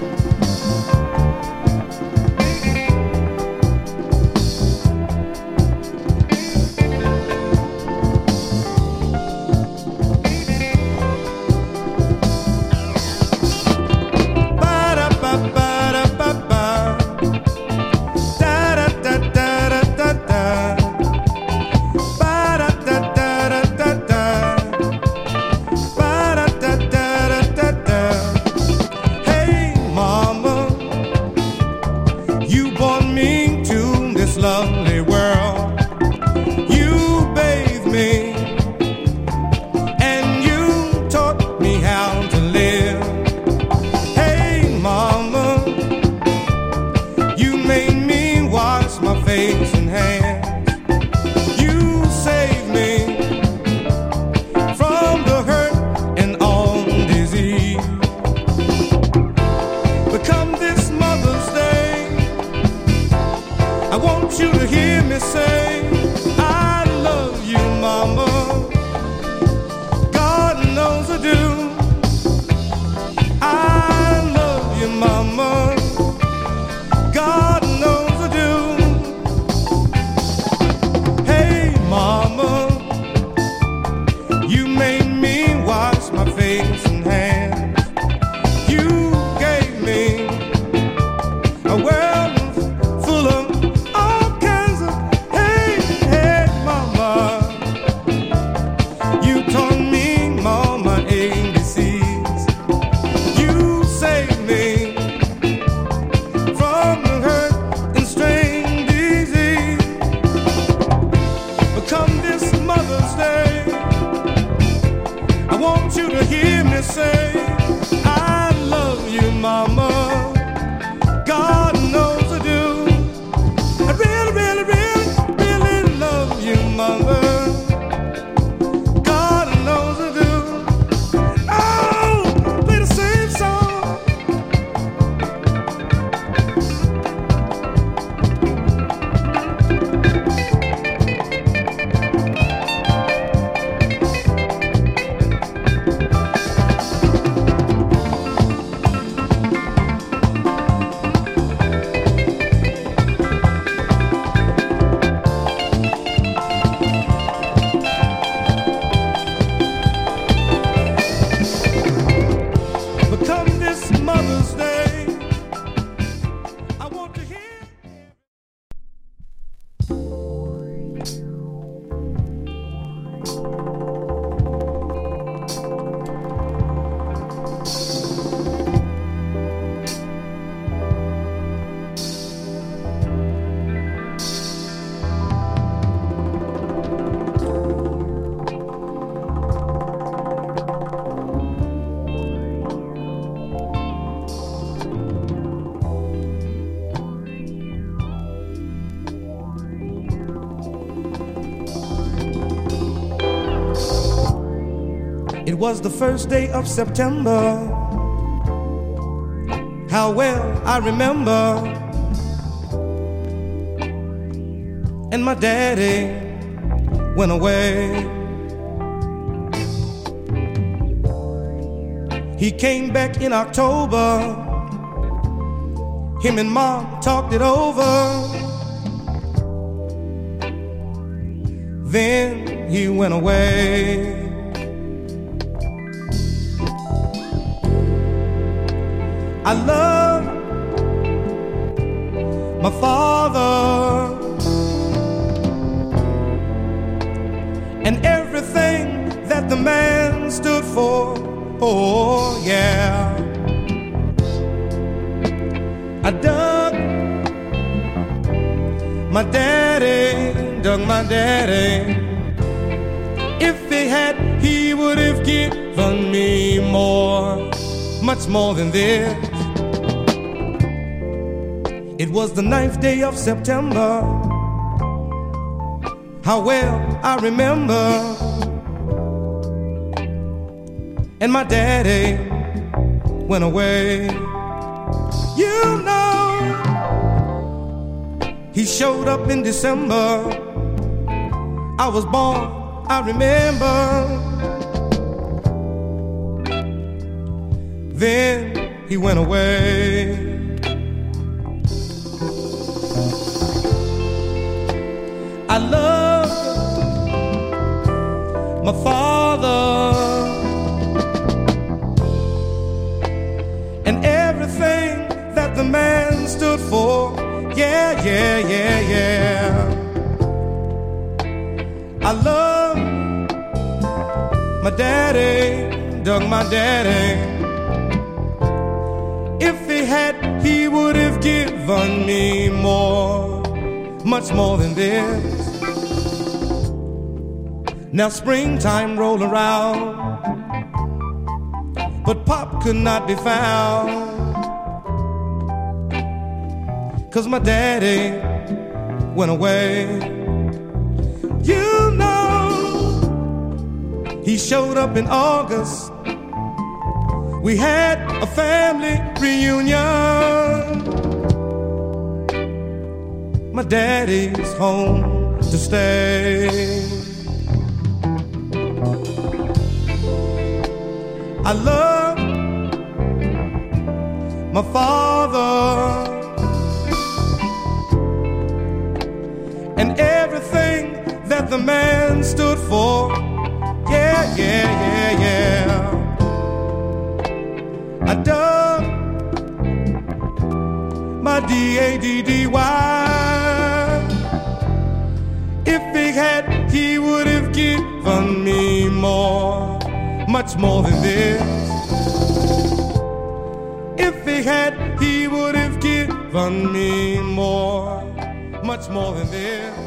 It was the first day of September. How well I remember. And my daddy went away. He came back in October. Him and Mom talked it over. Then he went away. I love my father and everything that the man stood for. Oh yeah, I dug my daddy, dug my daddy. If he had, he would have given me more, much more than this. It was the 9th day of September. How well I remember. And my daddy went away. You know, he showed up in December. I was born, I remember. Then he went away. I loved my father and everything that the man stood for. Yeah, yeah, yeah, yeah. I love my daddy, Doug, my daddy. If he had, he would have given me more, much more than this. Now springtime rolled around, but Pop could not be found, 'cause my daddy went away. You know, he showed up in August. We had a family reunion. My daddy's home to stay. I love my father and everything that the man stood for. Yeah, yeah, yeah, yeah. I dug my D-A-D-D-Y. If he had, he would have given me more, much more than this. If he had, he would have given me more, much more than this.